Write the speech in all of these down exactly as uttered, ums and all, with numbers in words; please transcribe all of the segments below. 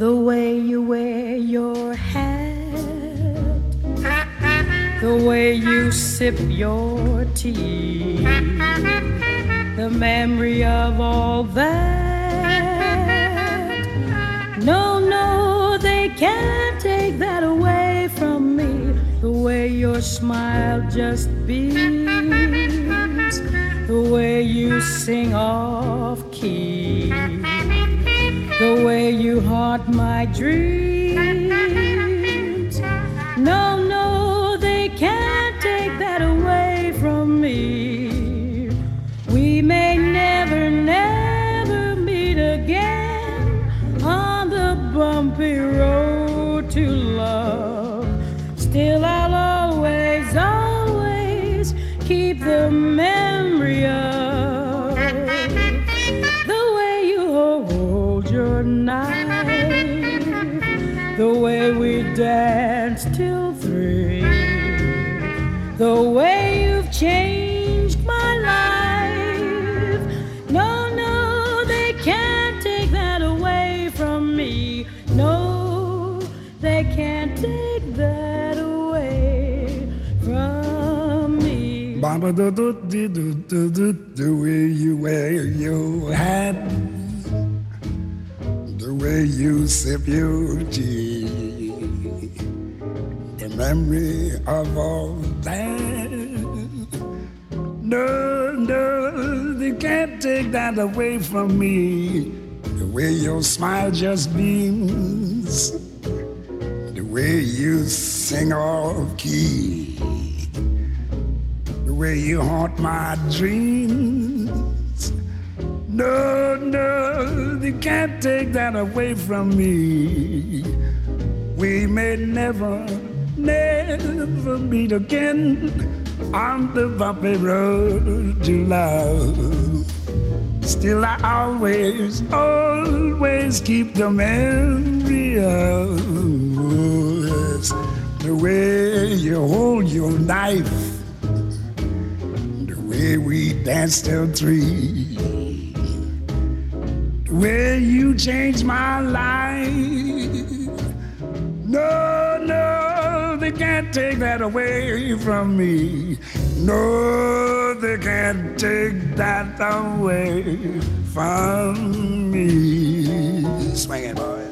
The way you wear your hat, the way you sip your tea, the memory of all that. No, no, they can't take that away from me. The way your smile just beams, the way you sing off key, the way you haunt my dreams. No, no, they can't take that away from me. We may never, never meet again on the bumpy road to love. Still I'll always, always keep the memory of your knife, the way we danced till three, the way you've changed my life. No, no, they can't take that away from me. No, they can't take that away from me. Baba do do do do do do, the way you wear your hat, the way you sip your tea, the memory of all that. No, no, they can't take that away from me. The way your smile just beams, the way you sing off key, the way you haunt my dreams. No, no, they can't take that away from me. We may never, never meet again on the bumpy road to love. Still I always, always keep the memory of the way you hold your knife, the way we danced till three, where you changed my life. No, no, they can't take that away from me. No, they can't take that away from me. Swing it, boys.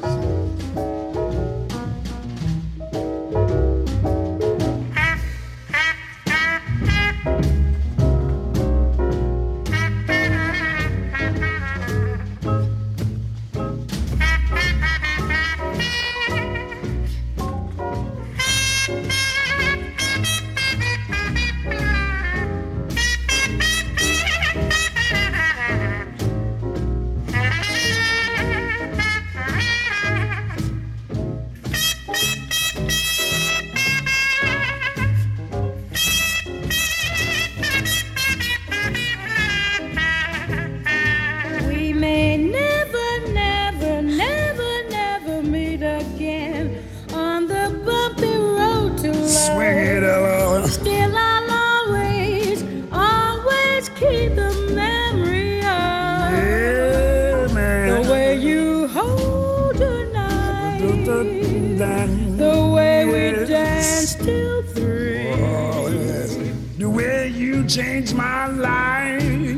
Changed my life.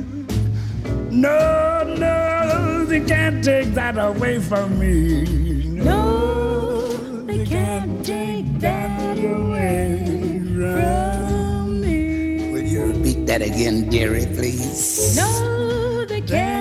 No, no, they can't take that away from me. No, they can't take that away from me. Will you repeat that again, dearie, please? No, they can't.